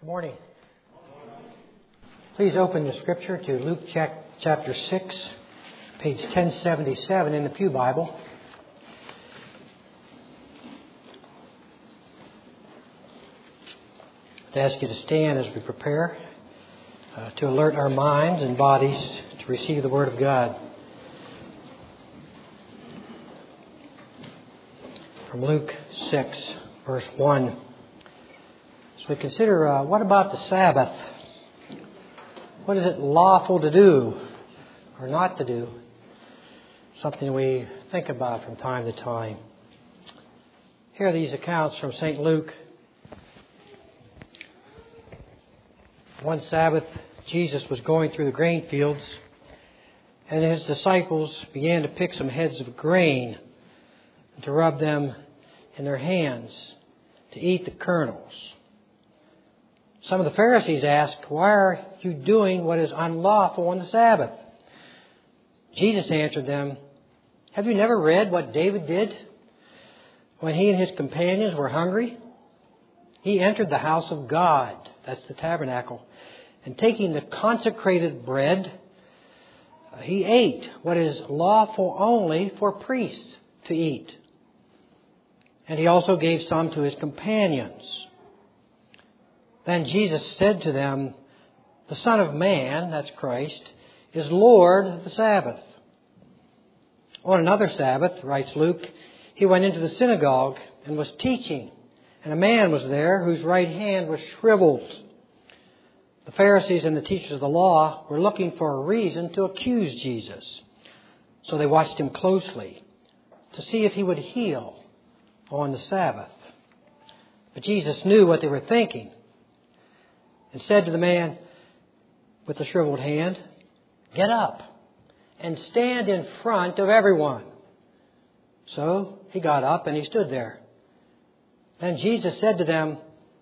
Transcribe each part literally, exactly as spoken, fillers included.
Good morning. Please open the Scripture to Luke chapter six, page ten seventy-seven in the Pew Bible. I'd ask you to stand as we prepare uh, to alert our minds and bodies to receive the Word of God. From Luke six, verse one. So we consider, uh, what about the Sabbath? What is it lawful to do or not to do? Something we think about from time to time. Here are these accounts from Saint Luke. One Sabbath, Jesus was going through the grain fields, and his disciples began to pick some heads of grain and to rub them in their hands to eat the kernels. Some of the Pharisees asked, "Why are you doing what is unlawful on the Sabbath?" Jesus answered them, "Have you never read what David did when he and his companions were hungry? He entered the house of God," that's the tabernacle, "and taking the consecrated bread, he ate what is lawful only for priests to eat. And he also gave some to his companions. Then Jesus said to them, 'The Son of Man,'" that's Christ, "is Lord of the Sabbath." On another Sabbath, writes Luke, he went into the synagogue and was teaching, and a man was there whose right hand was shriveled. The Pharisees and the teachers of the law were looking for a reason to accuse Jesus. So they watched him closely to see if he would heal on the Sabbath. But Jesus knew what they were thinking and said to the man with the shriveled hand, "Get up and stand in front of everyone." So he got up and he stood there. Then Jesus said to them,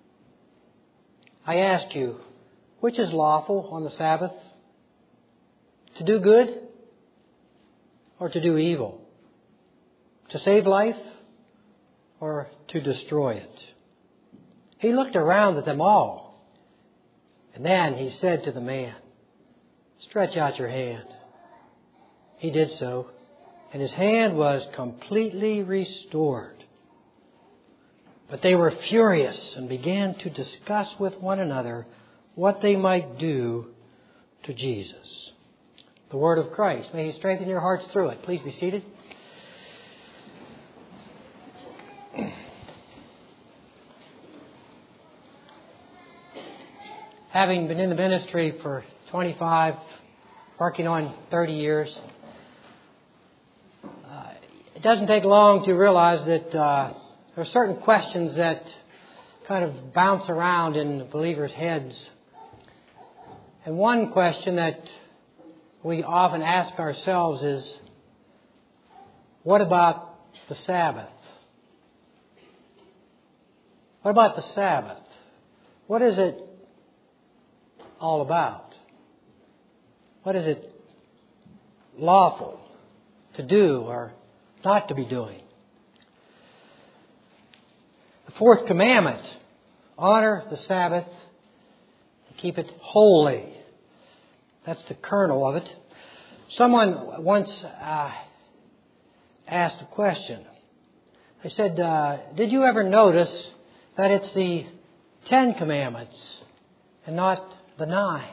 "I ask you, which is lawful on the Sabbath? To do good or to do evil? To save life or to destroy it?" He looked around at them all. And then he said to the man, "Stretch out your hand." He did so, and his hand was completely restored. But they were furious and began to discuss with one another what they might do to Jesus. The word of Christ. May He strengthen your hearts through it. Please be seated. Having been in the ministry for twenty-five, working on thirty years, uh, it doesn't take long to realize that uh, there are certain questions that kind of bounce around in believers' heads. And one question that we often ask ourselves is, what about the Sabbath? What about the Sabbath? What is it all about? What is it lawful to do or not to be doing? The fourth commandment, honor the Sabbath and keep it holy. That's the kernel of it. Someone once uh, asked a question. They said, uh, did you ever notice that it's the Ten Commandments and not the nine?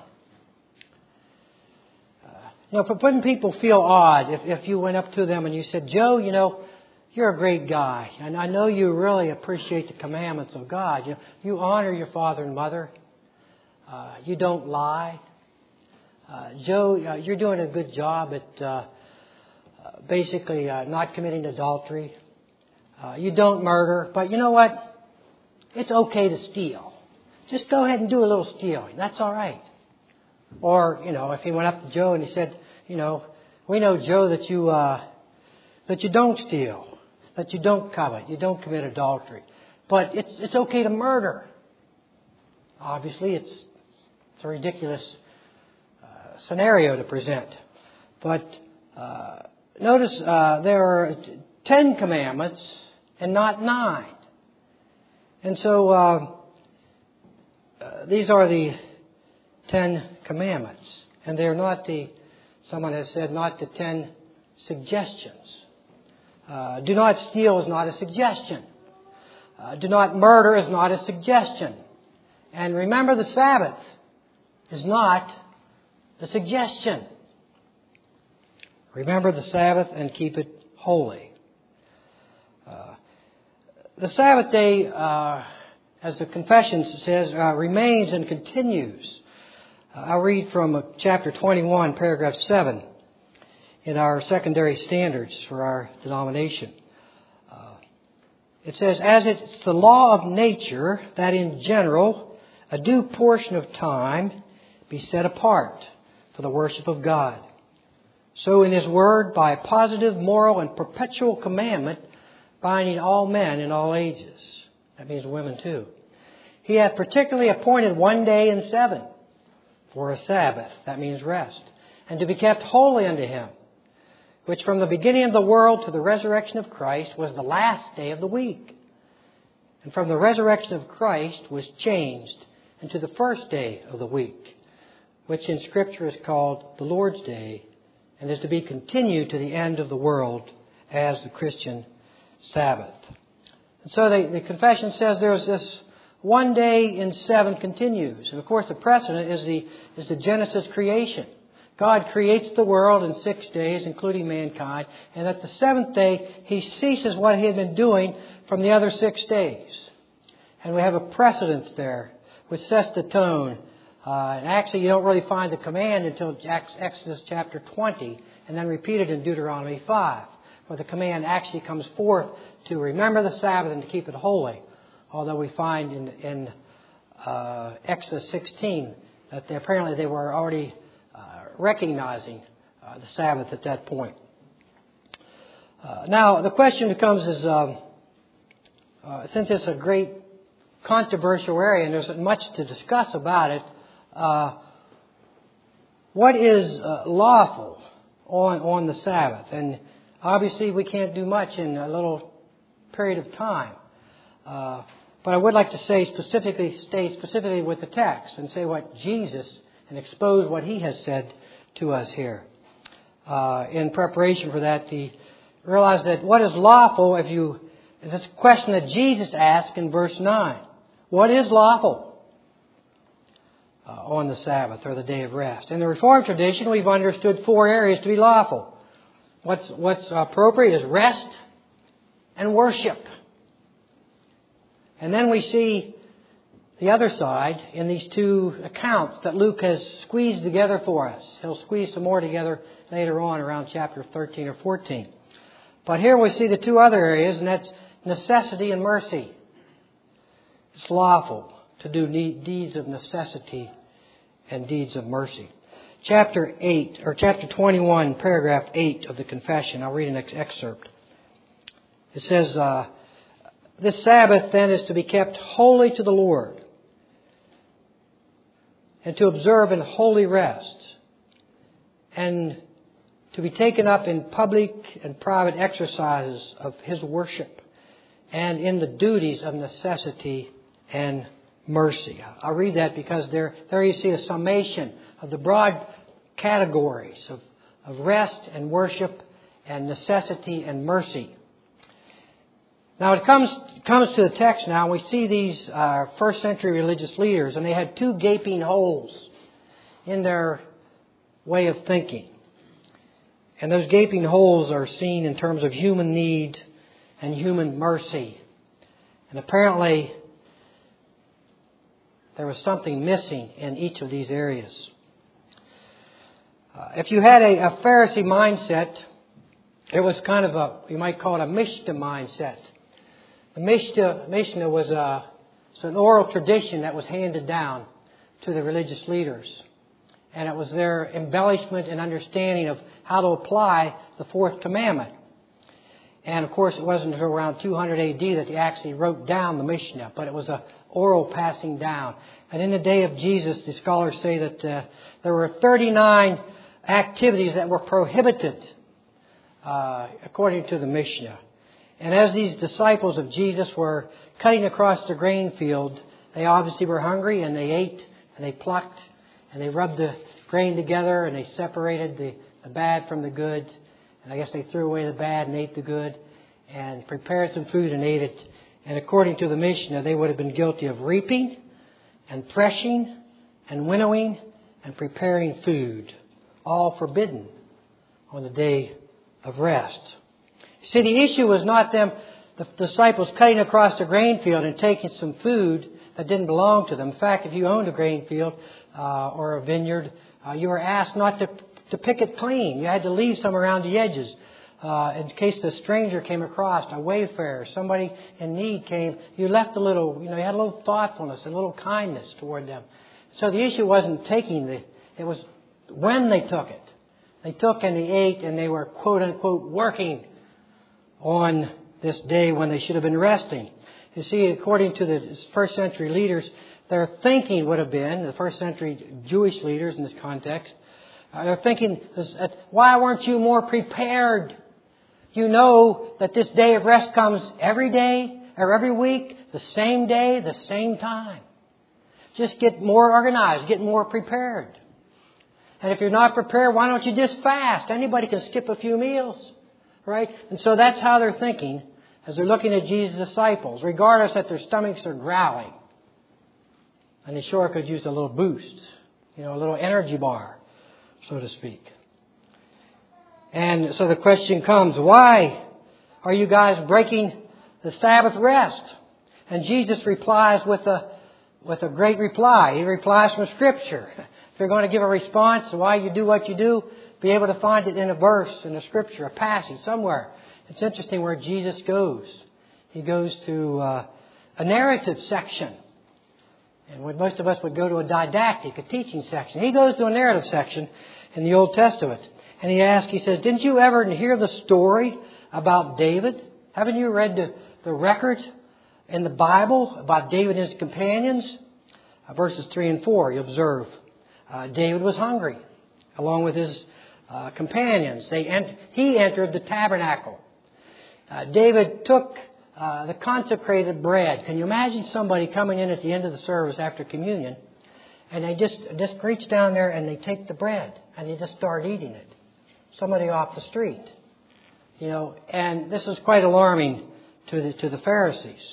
Uh, you know, wouldn't people feel odd if, if you went up to them and you said, "Joe, you know, you're a great guy, and I know you really appreciate the commandments of God. You, you honor your father and mother. Uh, you don't lie. Uh, Joe, uh, you're doing a good job at uh, uh, basically uh, not committing adultery. Uh, you don't murder, but you know what? It's okay to steal. Just go ahead and do a little stealing. That's all right." Or, you know, if he went up to Joe and he said, "You know, we know, Joe, that you uh, that you don't steal, that you don't covet, you don't commit adultery, but it's it's okay to murder." Obviously, it's it's a ridiculous uh, scenario to present. But uh, notice uh, there are ten commandments and not nine. And so Uh, uh, these are the Ten Commandments. And they're not the, someone has said, not the ten suggestions. Uh, do not steal is not a suggestion. Uh, do not murder is not a suggestion. And remember the Sabbath is not the suggestion. Remember the Sabbath and keep it holy. Uh, the Sabbath day, uh, as the confession says, uh, remains and continues. Uh, I'll read from uh, chapter twenty-one, paragraph seven, in our secondary standards for our denomination. Uh, it says, as it's the law of nature that in general a due portion of time be set apart for the worship of God. So in His Word, by positive, moral, and perpetual commandment, binding all men in all ages. That means women too. He hath particularly appointed one day in seven for a Sabbath. That means rest. And to be kept holy unto Him, which from the beginning of the world to the resurrection of Christ was the last day of the week. And from the resurrection of Christ was changed into the first day of the week, which in Scripture is called the Lord's Day, and is to be continued to the end of the world as the Christian Sabbath. And so the, the confession says there's this one day in seven continues. And of course the precedent is the, is the Genesis creation. God creates the world in six days, including mankind, and at the seventh day He ceases what He had been doing from the other six days. And we have a precedence there which sets the tone. Uh, and actually, you don't really find the command until Exodus chapter twenty, and then repeated in Deuteronomy five, where the command actually comes forth to remember the Sabbath and to keep it holy. Although we find in, in uh, Exodus sixteen that they, apparently they were already uh, recognizing uh, the Sabbath at that point. Uh, now, the question becomes is, uh, uh, since it's a great controversial area and there's much to discuss about it, Uh, what is uh, lawful on, on the Sabbath? And obviously we can't do much in a little period of time. Uh, but I would like to say specifically, stay specifically with the text and say what Jesus, and expose what He has said to us here. Uh, in preparation for that, the realize that what is lawful, if you, is this question that Jesus asked in verse nine. What is lawful Uh, on the Sabbath or the day of rest? In the Reformed tradition, we've understood four areas to be lawful. What's, what's appropriate is rest and worship. And then we see the other side in these two accounts that Luke has squeezed together for us. He'll squeeze some more together later on around chapter thirteen or fourteen. But here we see the two other areas, and that's necessity and mercy. It's lawful to do deeds of necessity and deeds of mercy. Chapter eight, or chapter twenty-one, paragraph eight of the confession. I'll read an excerpt. It says, uh, this Sabbath then is to be kept holy to the Lord, and to observe in holy rest, and to be taken up in public and private exercises of His worship, and in the duties of necessity and mercy. I'll read that because there, there you see a summation of the broad categories of, of rest and worship and necessity and mercy. Now it comes comes to the text now. We see these uh, first century religious leaders, and they had two gaping holes in their way of thinking. And those gaping holes are seen in terms of human need and human mercy. And apparently there was something missing in each of these areas. Uh, if you had a, a Pharisee mindset, it was kind of a, you might call it a Mishnah mindset. The Mishnah, Mishnah was a, it's an oral tradition that was handed down to the religious leaders. And it was their embellishment and understanding of how to apply the fourth commandment. And of course it wasn't until around two hundred A D that they actually wrote down the Mishnah, but it was a oral passing down. And in the day of Jesus, the scholars say that uh, there were thirty-nine activities that were prohibited uh, according to the Mishnah. And as these disciples of Jesus were cutting across the grain field, They obviously were hungry, and they ate, and they plucked, and they rubbed the grain together, and they separated the, the bad from the good. And I guess they threw away the bad and ate the good, and prepared some food and ate it. And according to the Mishnah, they would have been guilty of reaping and threshing and winnowing and preparing food, all forbidden on the day of rest. See, the issue was not them, the disciples, cutting across the grain field and taking some food that didn't belong to them. In fact, if you owned a grain field uh, or a vineyard, uh, you were asked not to, to pick it clean. You had to leave some around the edges. Uh, in case the stranger came across, a wayfarer, somebody in need came, you left a little, you know, you had a little thoughtfulness, a little kindness toward them. So the issue wasn't taking the, it was when they took it. They took and they ate, and they were, quote unquote, working on this day when they should have been resting. You see, according to the first century leaders, their thinking would have been, the first century Jewish leaders in this context, uh, they're thinking, why weren't you more prepared? You know that this day of rest comes every day or every week, the same day, the same time. Just get more organized, get more prepared. And if you're not prepared, why don't you just fast? Anybody can skip a few meals, right? And so that's how they're thinking as they're looking at Jesus' disciples, regardless that their stomachs are growling. And they sure could use a little boost, you know, a little energy bar, so to speak. And so the question comes, why are you guys breaking the Sabbath rest? And Jesus replies with a with a great reply. He replies from Scripture. If you're going to give a response to why you do what you do, be able to find it in a verse, in a Scripture, a passage, somewhere. It's interesting where Jesus goes. He goes to uh, a narrative section. And when most of us would go to a didactic, a teaching section. He goes to a narrative section in the Old Testament. And he asks, he says, didn't you ever hear the story about David? Haven't you read the, the record in the Bible about David and his companions? Uh, verses three and four, you observe. Uh, David was hungry, along with his uh, companions. They ent- he entered the tabernacle. Uh, David took uh, the consecrated bread. Can you imagine somebody coming in at the end of the service after communion, and they just, just reach down there and they take the bread and they just start eating it? Somebody off the street. You know, and this is quite alarming to the, to the Pharisees.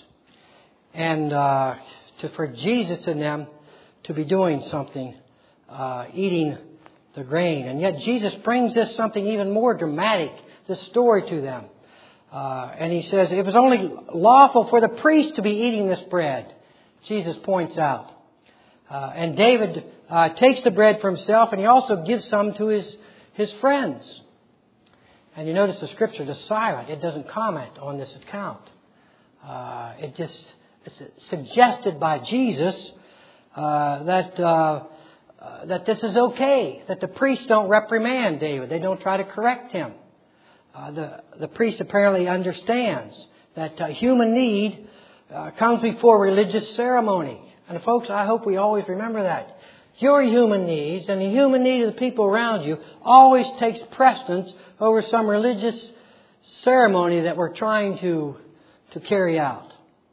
And uh, to, for Jesus and them to be doing something, uh, eating the grain. And yet Jesus brings this something even more dramatic, this story to them. Uh, and he says, it was only lawful for the priest to be eating this bread, Jesus points out. Uh, and David uh, takes the bread for himself, and he also gives some to his, his friends. And you notice the Scripture is silent. It doesn't comment on this account. Uh, it just it's suggested by Jesus uh, that uh, uh, that this is okay. That the priests don't reprimand David. They don't try to correct him. Uh, the the priest apparently understands that uh, human need uh, comes before religious ceremony. And folks, I hope we always remember that. Your human needs and the human need of the people around you always takes precedence over some religious ceremony that we're trying to, to carry out.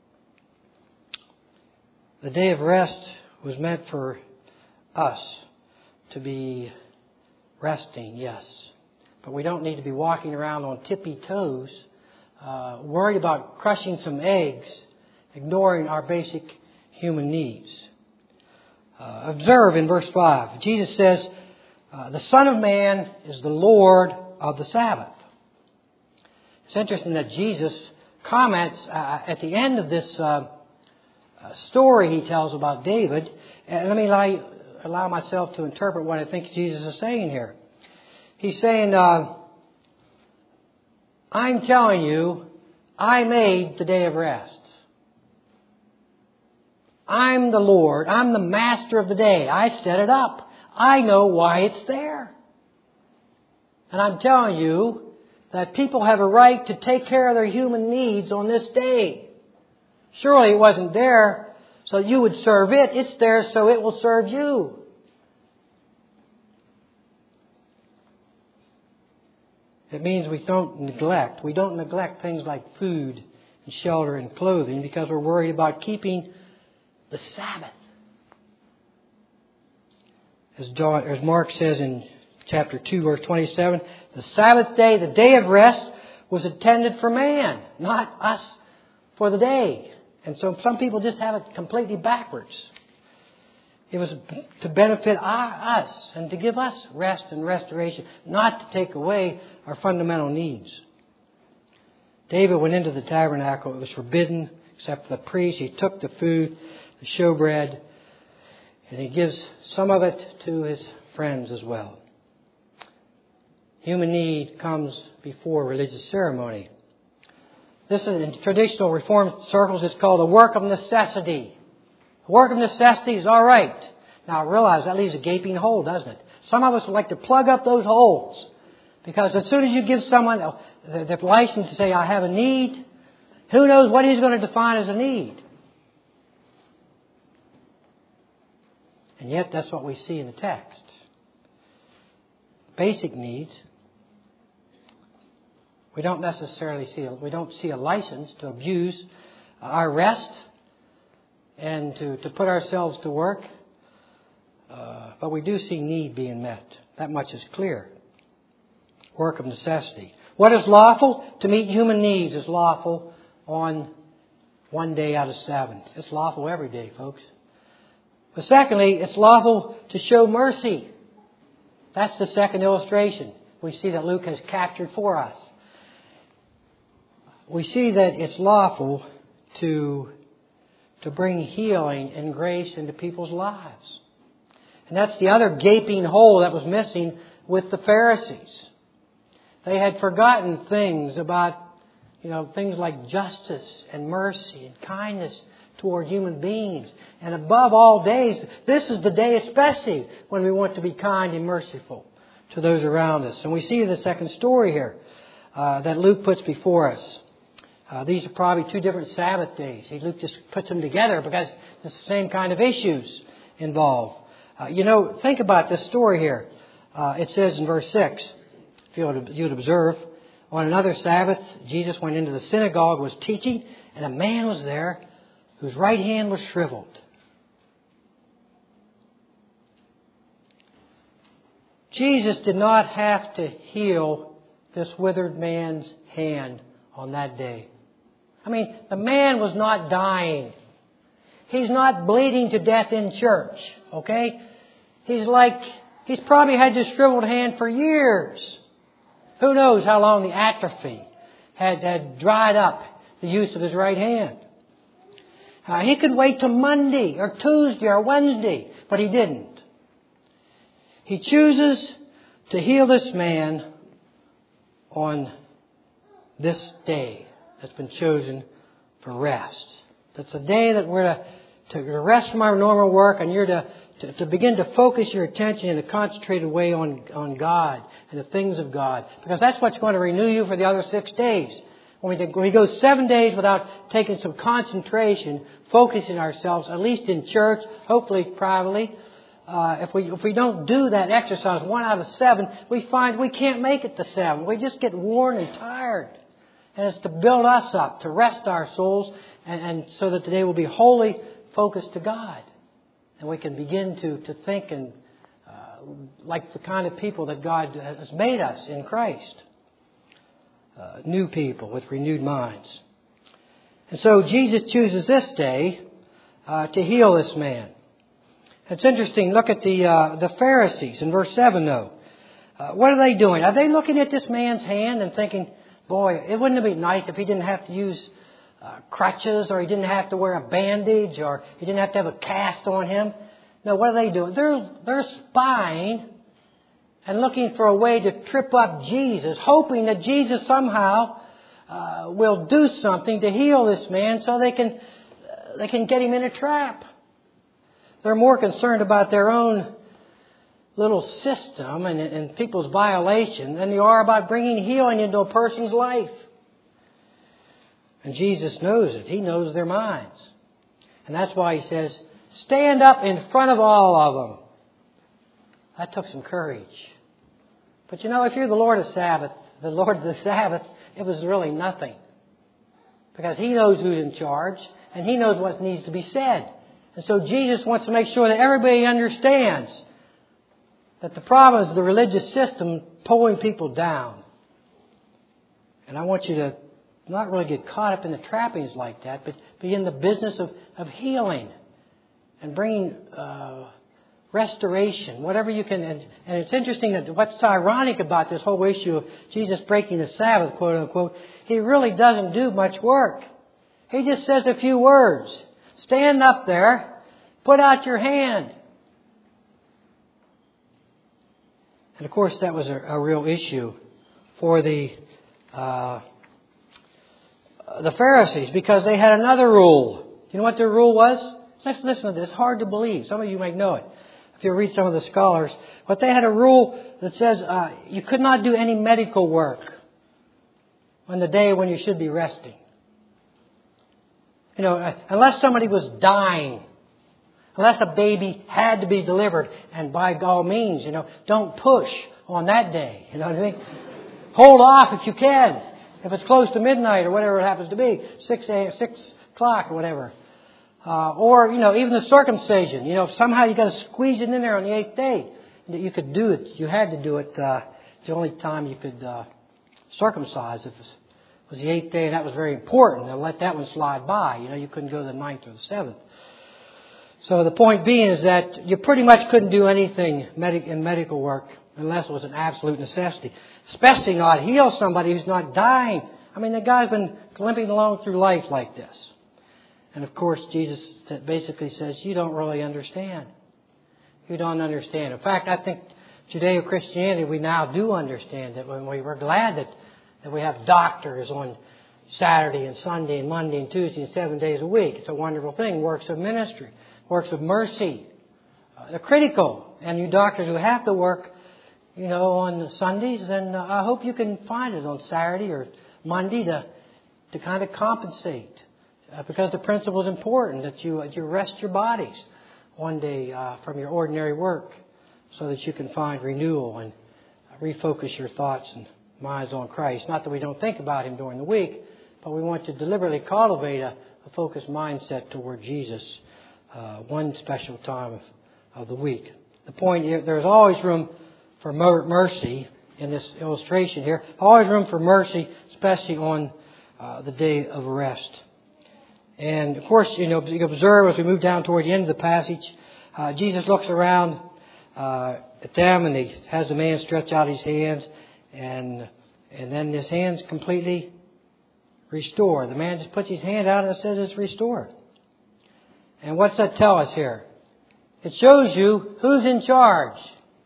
The day of rest was meant for us to be resting, yes. But we don't need to be walking around on tippy toes, uh, worried about crushing some eggs, ignoring our basic human needs. Uh, observe in verse five. Jesus says, uh, the Son of Man is the Lord of the Sabbath. It's interesting that Jesus comments uh, at the end of this uh, uh, story he tells about David. And let me allow, allow myself to interpret what I think Jesus is saying here. He's saying, uh, I'm telling you, I made the day of rest. I'm the Lord. I'm the master of the day. I set it up. I know why it's there. And I'm telling you that people have a right to take care of their human needs on this day. Surely it wasn't there so you would serve it. It's there so it will serve you. It means we don't neglect. We don't neglect things like food and shelter and clothing because we're worried about keeping the Sabbath. As, John, as Mark says in chapter two, verse twenty-seven, the Sabbath day, the day of rest, was intended for man, not us for the day. And so some people just have it completely backwards. It was to benefit our, us and to give us rest and restoration, not to take away our fundamental needs. David went into the tabernacle. It was forbidden except for the priest. He took the food, the showbread, and he gives some of it to his friends as well. Human need comes before religious ceremony. This is in traditional Reformed circles. It's called a work of necessity. A work of necessity is all right. Now I realize that leaves a gaping hole, doesn't it? Some of us would like to plug up those holes. Because as soon as you give someone the license to say, I have a need, who knows what he's going to define as a need? And yet that's what we see in the text. Basic needs. We don't necessarily see, a, we don't see a license to abuse our rest and to, to put ourselves to work. Uh, but we do see need being met. That much is clear. Work of necessity. What is lawful? To meet human needs is lawful on one day out of seven. It's lawful every day, folks. But secondly, it's lawful to show mercy. That's the second illustration we see that Luke has captured for us. We see that it's lawful to, to bring healing and grace into people's lives. And that's the other gaping hole that was missing with the Pharisees. They had forgotten things about, you know, things like justice and mercy and kindness toward human beings. And above all days, this is the day especially when we want to be kind and merciful to those around us. And we see the second story here uh, that Luke puts before us. Uh, these are probably two different Sabbath days. Luke just puts them together because it's the same kind of issues involved. Uh, you know, think about this story here. Uh, it says in verse six, if you would, you would observe, on another Sabbath, Jesus went into the synagogue, was teaching, and a man was there whose right hand was shriveled. Jesus did not have to heal this withered man's hand on that day. I mean, the man was not dying. He's not bleeding to death in church, okay? He's like, he's probably had this shriveled hand for years. Who knows how long the atrophy had, had dried up the use of his right hand. Uh, he could wait till Monday or Tuesday or Wednesday, but he didn't. He chooses to heal this man on this day that's been chosen for rest. That's a day that we're to, to rest from our normal work, and you're to, to, to begin to focus your attention in a concentrated way on, on God and the things of God. Because that's what's going to renew you for the other six days. When we, when we go seven days without taking some concentration, focusing ourselves, at least in church, hopefully privately, uh, if we if we don't do that exercise one out of seven, we find we can't make it to seven. We just get worn and tired. And it's to build us up, to rest our souls, and, and so that today will be wholly focused to God. And we can begin to, to think and uh, like the kind of people that God has made us in Christ. Uh, new people with renewed minds. And so Jesus chooses this day uh, to heal this man. It's interesting. Look at the uh, the Pharisees in verse seven, though. Uh, what are they doing? Are they looking at this man's hand and thinking, boy, it wouldn't it be nice if he didn't have to use uh, crutches, or he didn't have to wear a bandage, or he didn't have to have a cast on him? No, what are they doing? They're, they're spying and looking for a way to trip up Jesus, hoping that Jesus somehow uh, will do something to heal this man so they can uh, they can get him in a trap. They're more concerned about their own little system and, and people's violation than they are about bringing healing into a person's life. And Jesus knows it. He knows their minds. And that's why He says, stand up in front of all of them. That took some courage. But you know, if you're the Lord of Sabbath, the Lord of the Sabbath, it was really nothing. Because He knows who's in charge, and He knows what needs to be said. And so Jesus wants to make sure that everybody understands that the problem is the religious system pulling people down. And I want you to not really get caught up in the trappings like that, but be in the business of, of healing and bringing uh, restoration, whatever you can. And, and it's interesting that what's ironic about this whole issue of Jesus breaking the Sabbath, quote unquote, he really doesn't do much work. He just says a few words. Stand up there, put out your hand. And of course that was a, a real issue for the uh, the Pharisees, because they had another rule. You know what their rule was? Let's listen to this. It's hard to believe. Some of you might know it if you read some of the scholars. But they had a rule that says uh, you could not do any medical work on the day when you should be resting. You know, unless somebody was dying, unless a baby had to be delivered, and by all means, you know, don't push on that day. You know what I mean? Hold off if you can. If it's close to midnight or whatever it happens to be, six a, six o'clock or whatever. Uh, or, you know, even the circumcision. You know, somehow you got to squeeze it in there on the eighth day. That you could do it. You had to do it. Uh, it's the only time you could uh, circumcise if it was, was the eighth day, and that was very important. To let that one slide by. You know, you couldn't go the ninth or the seventh. So the point being is that you pretty much couldn't do anything medic- in medical work unless it was an absolute necessity. Especially not heal somebody who's not dying. I mean, the guy's been limping along through life like this. And of course, Jesus basically says, you don't really understand. You don't understand. In fact, I think Judeo-Christianity, we now do understand that when we were glad that, that we have doctors on Saturday and Sunday and Monday and Tuesday and seven days a week. It's a wonderful thing. Works of ministry, works of mercy. Uh, they're critical. And you doctors who have to work, you know, on Sundays, then uh, I hope you can find it on Saturday or Monday to to kind of compensate. Uh, because the principle is important that you, uh, you rest your bodies one day uh, from your ordinary work so that you can find renewal and refocus your thoughts and minds on Christ. Not that we don't think about Him during the week, but we want to deliberately cultivate a, a focused mindset toward Jesus uh, one special time of, of the week. The point here, there's always room for mercy in this illustration here. Always room for mercy, especially on uh, the day of rest. And of course, you know, you observe as we move down toward the end of the passage, uh, Jesus looks around uh, at them and he has the man stretch out his hands, and and then his hands completely restored. The man just puts his hand out and it says it's restored. And what's that tell us here? It shows you who's in charge.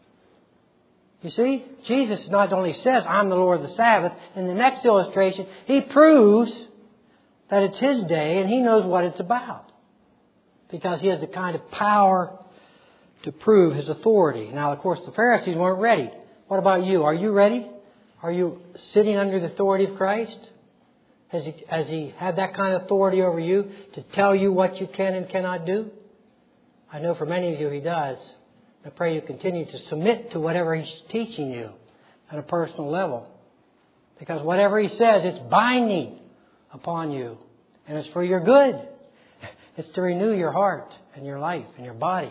You see, Jesus not only says, I'm the Lord of the Sabbath, in the next illustration, He proves that it's His day and He knows what it's about. Because He has the kind of power to prove His authority. Now, of course, the Pharisees weren't ready. What about you? Are you ready? Are you sitting under the authority of Christ? Has He, has He had that kind of authority over you to tell you what you can and cannot do? I know for many of you He does. I pray you continue to submit to whatever He's teaching you at a personal level. Because whatever He says, it's binding upon you. And it's for your good. It's to renew your heart and your life and your body.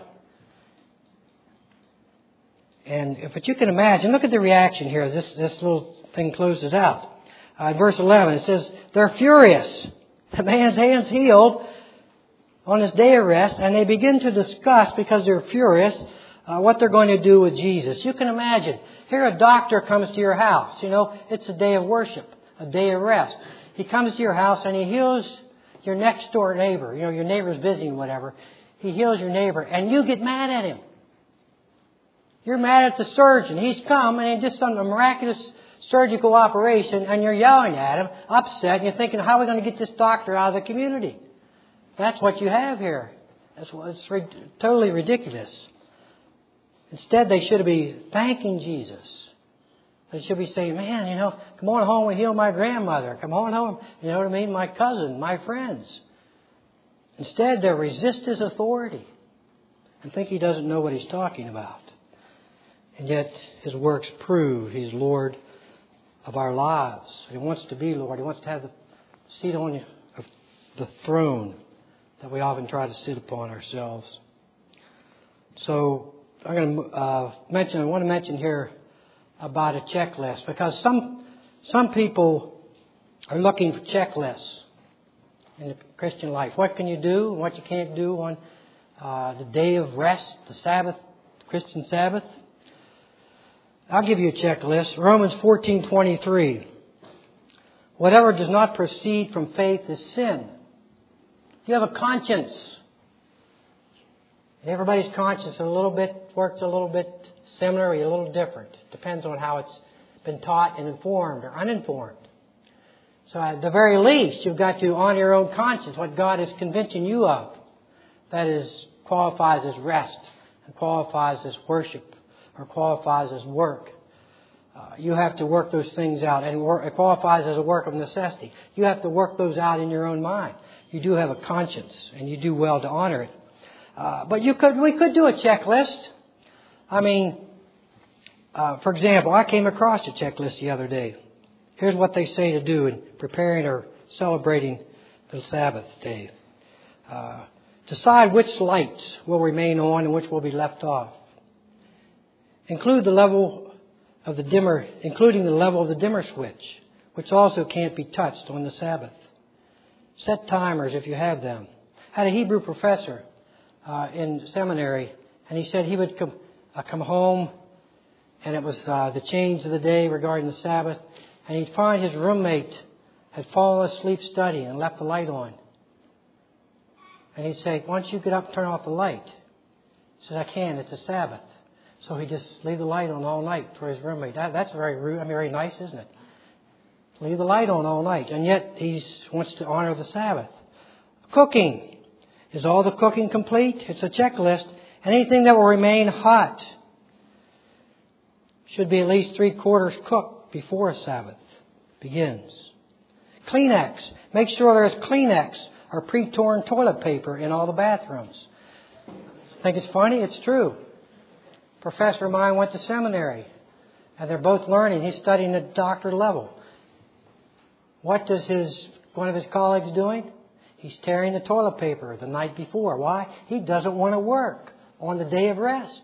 And if but you can imagine, look at the reaction here. This, this little thing closes out. Uh, in verse eleven, it says, they're furious. The man's hand's healed on his day of rest, and they begin to discuss, because they're furious, uh, what they're going to do with Jesus. You can imagine, here a doctor comes to your house. You know, it's a day of worship, a day of rest. He comes to your house and he heals your next door neighbor. You know, your neighbor's visiting, whatever. He heals your neighbor, and you get mad at him. You're mad at the surgeon. He's come and he just done a miraculous surgical operation, and you're yelling at him, upset, and you're thinking, how are we going to get this doctor out of the community? That's what you have here. It's, it's totally ridiculous. Instead, they should be thanking Jesus. They should be saying, man, you know, come on home and heal my grandmother. Come on home, you know what I mean, my cousin, my friends. Instead, they resist His authority and think He doesn't know what He's talking about. And yet, His works prove He's Lord of our lives. He wants to be Lord. He wants to have the seat on the throne that we often try to sit upon ourselves. So I'm going to uh, mention, I want to mention here about a checklist, because some some people are looking for checklists in the Christian life. What can you do and what you can't do on uh, the day of rest, the Sabbath, Christian Sabbath? I'll give you a checklist. Romans fourteen twenty-three. Whatever does not proceed from faith is sin. You have a conscience. Everybody's conscience is a little bit works a little bit similar or a little different. Depends on how it's been taught and informed or uninformed. So at the very least, you've got to honor your own conscience, what God is convincing you of. That is, qualifies as rest, and qualifies as worship, or qualifies as work. Uh, you have to work those things out, and work, it qualifies as a work of necessity. You have to work those out in your own mind. You do have a conscience, and you do well to honor it. Uh, but you could, we could do a checklist. I mean, uh, for example, I came across a checklist the other day. Here's what they say to do in preparing or celebrating the Sabbath day. Uh, decide which lights will remain on and which will be left off. Include the level of the dimmer, including the level of the dimmer switch, which also can't be touched on the Sabbath. Set timers if you have them. I had a Hebrew professor uh, in seminary, and he said he would come, uh, come home, and it was uh, the change of the day regarding the Sabbath, and he'd find his roommate had fallen asleep studying and left the light on. And he'd say, "Why don't you get up and turn off the light?" He said, "I can't, it's a Sabbath." So he'd just leave the light on all night for his roommate. That, that's very rude, I mean, very nice, isn't it? Leave the light on all night. And yet he wants to honor the Sabbath. Cooking. Is all the cooking complete? It's a checklist. Anything that will remain hot should be at least three quarters cooked before Sabbath begins. Kleenex. Make sure there's Kleenex or pre-torn toilet paper in all the bathrooms. Think it's funny? It's true. A professor of mine went to seminary, and they're both learning. He's studying at doctor level. What does his one of his colleagues doing? He's tearing the toilet paper the night before. Why? He doesn't want to work on the day of rest.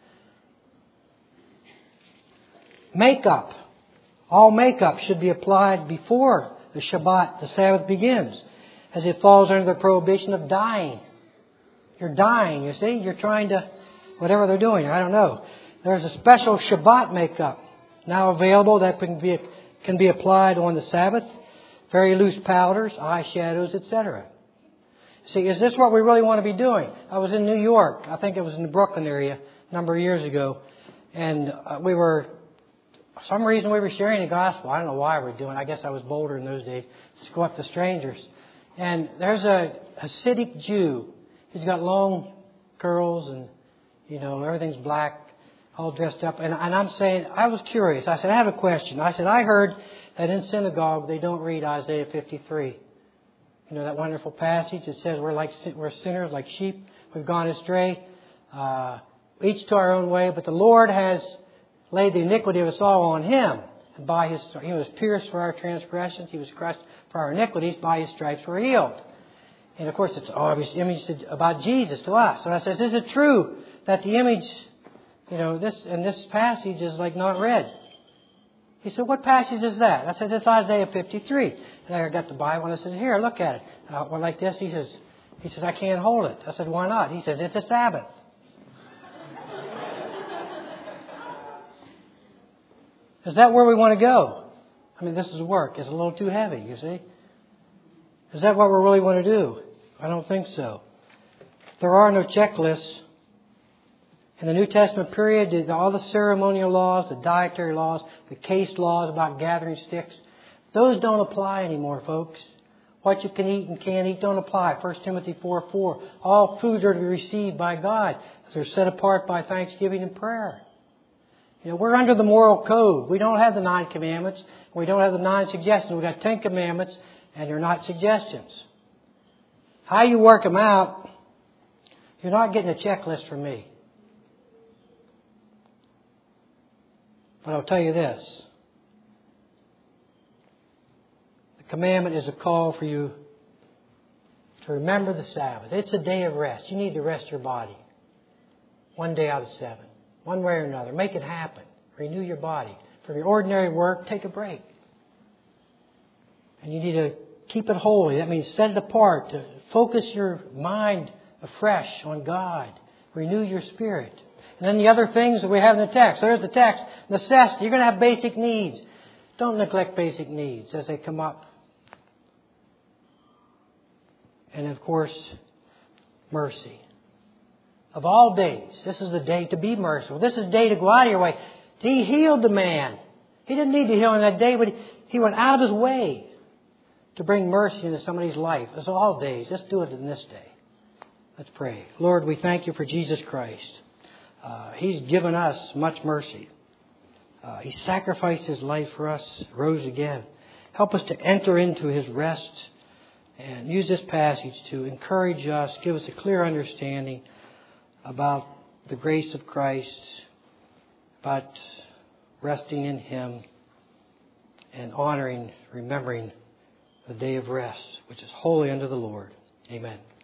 Makeup. All makeup should be applied before the Shabbat, the Sabbath begins, as it falls under the prohibition of dyeing. You're dyeing, you see. You're trying to, whatever they're doing, I don't know. There's a special Shabbat makeup now available that can be, can be applied on the Sabbath. Very loose powders, eyeshadows, et cetera. See, is this what we really want to be doing? I was in New York. I think it was in the Brooklyn area a number of years ago. And uh, we were, for some reason we were sharing the gospel. I don't know why we were doing it. I guess I was bolder in those days. Just go up to strangers. And there's a Hasidic Jew. He's got long curls and, you know, everything's black, all dressed up. And, and I'm saying, I was curious. I said, I have a question. I said, I heard that in synagogue they don't read Isaiah fifty-three. You know, that wonderful passage that says we're like we're sinners, like sheep. We've gone astray, uh, each to our own way. But the Lord has laid the iniquity of us all on Him. And by His, He was pierced for our transgressions. He was crushed for our iniquities. By His stripes we're healed. And of course, it's obvious image about Jesus to us. So I says, is it true that the image, you know, this and this passage is like not read? He said, what passage is that? I said, it's Isaiah fifty-three. And I got the Bible and I said, here, look at it. Uh, well, like this, he says, he says, I can't hold it. I said, why not? He says, it's a Sabbath. Is that where we want to go? I mean, this is work. It's a little too heavy, you see. Is that what we really want to do? I don't think so. There are no checklists. In the New Testament period, all the ceremonial laws, the dietary laws, the case laws about gathering sticks, those don't apply anymore, folks. What you can eat and can't eat don't apply. First Timothy four four. All foods are to be received by God. They're set apart by thanksgiving and prayer. You know, we're under the moral code. We don't have the nine commandments. We don't have the nine suggestions. We've got ten commandments, and they're not suggestions. How you work them out, you're not getting a checklist from me. But I'll tell you this. The commandment is a call for you to remember the Sabbath. It's a day of rest. You need to rest your body. One day out of seven. One way or another. Make it happen. Renew your body. From your ordinary work, take a break. And you need to keep it holy. That means set it apart. To focus your mind afresh on God. Renew your spirit. And then the other things that we have in the text. There's the text. Necessity. You're going to have basic needs. Don't neglect basic needs as they come up. And of course, mercy. Of all days, this is the day to be merciful. This is the day to go out of your way. He healed the man. He didn't need to heal him that day, but he went out of his way to bring mercy into somebody's life. It's all days. Let's do it in this day. Let's pray. Lord, we thank you for Jesus Christ. Uh, he's given us much mercy. Uh, he sacrificed his life for us, rose again. Help us to enter into his rest and use this passage to encourage us, give us a clear understanding about the grace of Christ, about resting in him and honoring, remembering the day of rest, which is holy unto the Lord. Amen.